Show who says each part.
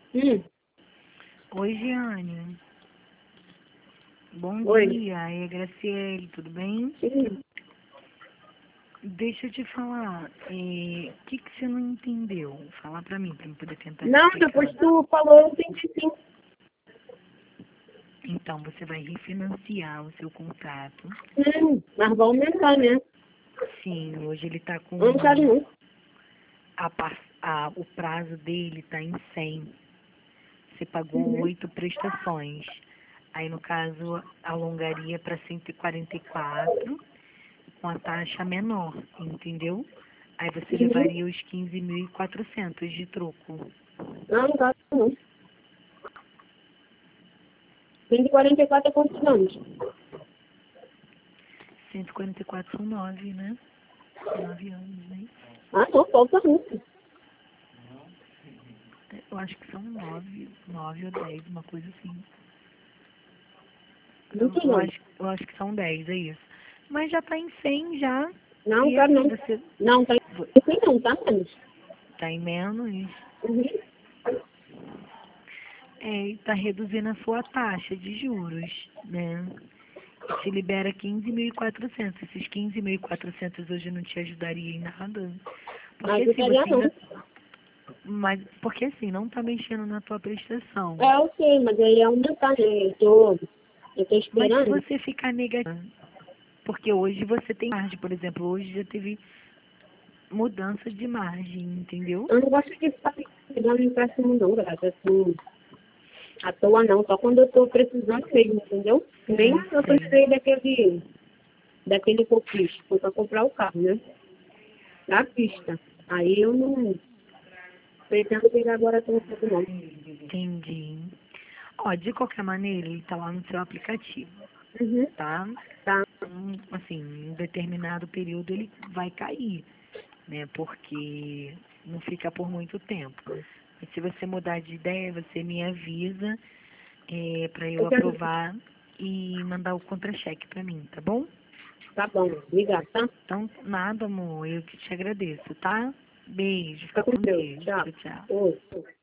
Speaker 1: Hum,
Speaker 2: Oi, Giane. Bom
Speaker 1: oi.
Speaker 2: dia. É Graciele, tudo bem?
Speaker 1: Hum.
Speaker 2: Deixa eu te falar. O que você não entendeu? Fala pra mim poder tentar te
Speaker 1: Não, depois
Speaker 2: explicar.
Speaker 1: tu falou, eu entendi sim.
Speaker 2: Então, você vai refinanciar o seu contrato.
Speaker 1: Mas vai aumentar, né?
Speaker 2: Sim, hoje ele tá com...
Speaker 1: Eu não quero não.
Speaker 2: O prazo dele tá em 100. Você pagou
Speaker 1: Uhum.
Speaker 2: 8 prestações. Aí, no caso, alongaria para 144 com a taxa menor, entendeu? Aí você
Speaker 1: Uhum.
Speaker 2: levaria os 15.400 de troco.
Speaker 1: Não quero não. 144 é quantos anos?
Speaker 2: 144 são 9, né? 9 anos, né?
Speaker 1: Ah, não, falta muito.
Speaker 2: Eu acho que são 9 ou 10, uma coisa assim.
Speaker 1: Muitos anos.
Speaker 2: Eu acho que são 10, é isso. Mas já tá em 100 já.
Speaker 1: Não
Speaker 2: E
Speaker 1: quero
Speaker 2: assim,
Speaker 1: não.
Speaker 2: você
Speaker 1: Não, tá assim não, tá menos.
Speaker 2: tá em menos,
Speaker 1: Uhum.
Speaker 2: e tá reduzindo a sua taxa de juros, né? Te libera 15.400. Esses 15.400 hoje não te ajudaria em nada. Porque assim,
Speaker 1: Ajudaria
Speaker 2: você
Speaker 1: não.
Speaker 2: ainda. Mas, porque assim, não tá mexendo na tua prestação.
Speaker 1: É, eu sei, mas aí ia aumentar, né? Eu tô
Speaker 2: Mas se
Speaker 1: esperando.
Speaker 2: você ficar negativa, porque hoje você tem margem, por exemplo, hoje já teve mudança de margem, entendeu?
Speaker 1: Eu não gosto de ficar pegando empréstimo não, gata. Assim, à toa não, só quando eu tô precisando mesmo, entendeu? Nem
Speaker 2: Eu
Speaker 1: eu
Speaker 2: sei.
Speaker 1: precisei daquele que eu fiz, foi pra comprar o carro, né? Da pista. Aí eu não pretendo pegar agora tão cedo não.
Speaker 2: Entendi. Ó, de qualquer maneira, ele tá lá no seu aplicativo,
Speaker 1: Uhum,
Speaker 2: tá?
Speaker 1: tá,
Speaker 2: Assim, em um determinado período ele vai cair, né? Porque não fica por muito tempo. Mas se você mudar de ideia, você me avisa para eu
Speaker 1: eu quero,
Speaker 2: aprovar e mandar o contra-cheque para mim, tá bom?
Speaker 1: tá bom, obrigada, tá?
Speaker 2: Então, nada, amor, eu que te agradeço, tá? Beijo,
Speaker 1: Fica
Speaker 2: fica
Speaker 1: com
Speaker 2: com
Speaker 1: Deus,
Speaker 2: Deus.
Speaker 1: tchau.
Speaker 2: Tchau, tchau.
Speaker 1: Oi.